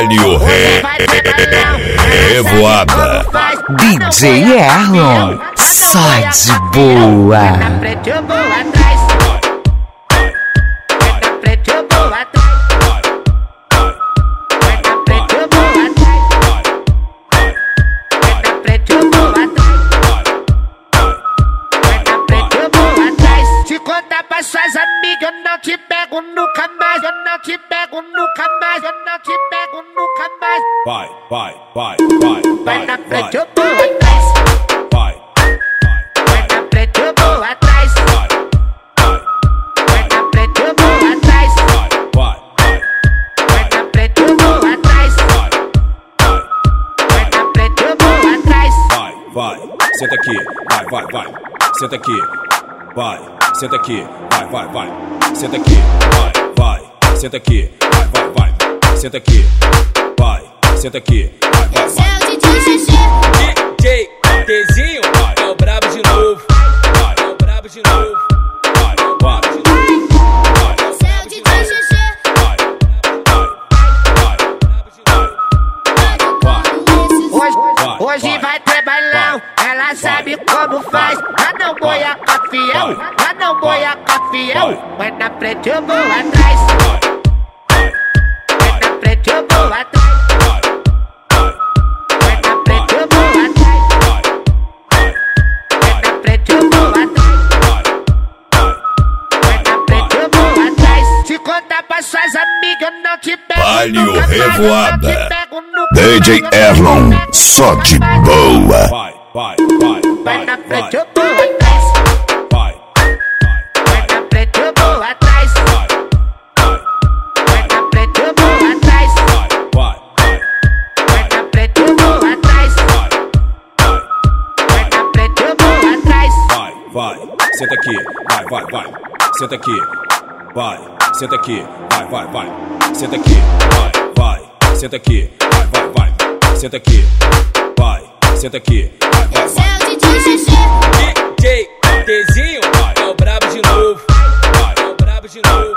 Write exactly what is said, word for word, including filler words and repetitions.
Palio Re... Revoada. D J Erlon, só de boa. Na frente eu vou atrás. Na frente eu vou atrás. Na frente eu vou atrás. Na frente eu vou atrás. Na frente eu vou atrás. Se contar pra suas amigas, eu não te pego nunca mais. Eu não te pego nunca mais. Eu não te pego nunca mais. Vai, vai, vai, vai, Vai na frente eu vai, vou atrás. vai, Vai na frente eu vou atrás. vai, Vai na frente eu vou atrás. vai, Vai na frente eu vou atrás. Vai na frente eu vou atrás. vai, vai, senta aqui, vai, vai, vai, senta aqui, vai, senta aqui, vai, vai, vai, senta aqui, vai, vai, senta aqui, vai, vai, vai, senta aqui, vai, senta aqui, vai, vai, Esse é vai. o D J Xexê. D J Tzinho é o brabo de novo. É o brabo de novo. É o brabo de novo. Esse é o D J Xexê. Hoje, hoje vai ter bailão, ela sabe como faz. Pra não boiacar fiel, pra não boiacar fiel. Vai na frente eu vou atrás. Vai na frente eu vou atrás. Vai na frente eu vou atrás. Vai na frente eu vou atrás. Vai na frente eu vou atrás. Se contar pra suas amigas, eu não te pego Palio nunca mais. Eu não te Revoada. pego nunca D J mais. Erlon, só de boa. Vai, vai, vai, Vai na frente vai, eu vou atrás. vai, Vai na frente eu vou atrás. Vai na frente eu vou atrás. vai, Vai na frente eu vou atrás. Vai na frente eu vou atrás. vai, vai, senta aqui, vai, vai, vai, senta aqui, vai, senta aqui, vai, vai, vai, senta aqui, vai, vai, senta aqui, vai, vai, vai, senta aqui, vai, senta aqui, vai, vai, Esse é vai. o D J Xexê. D J Tzinho é o brabo de novo. É o brabo de novo.